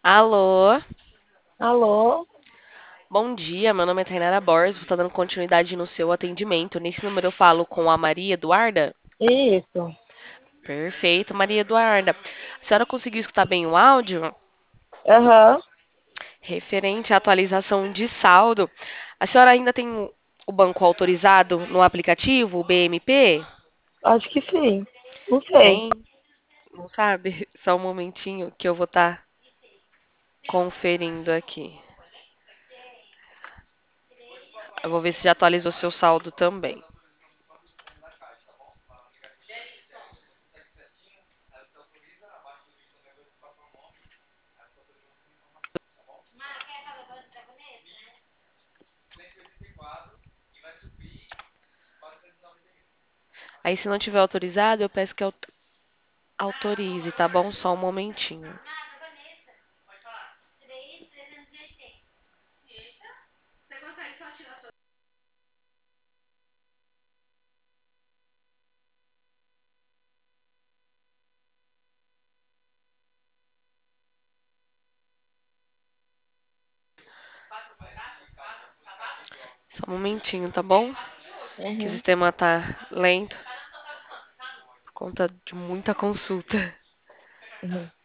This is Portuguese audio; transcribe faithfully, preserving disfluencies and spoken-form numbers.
Alô, Alô? bom dia. Meu nome é Tainara Borges. Vou estar dando continuidade no seu atendimento. Nesse número eu falo com a Maria Eduarda. Isso. Perfeito, Maria Eduarda. A senhora conseguiu escutar bem o áudio? Aham. Referente à atualização de saldo. A senhora ainda tem o o banco autorizado no aplicativo, o B M P? Acho que sim. Não sei. Tem? Não sabe? Só um momentinho que eu vou estar conferindo aqui. Eu vou ver se já atualizou seu saldo também. Aí, se não tiver autorizado, eu peço que au- autorize, tá bom? Só um momentinho. Só um momentinho, tá bom? Que o Uhum. sistema tá lento por conta de muita consulta. Uhum.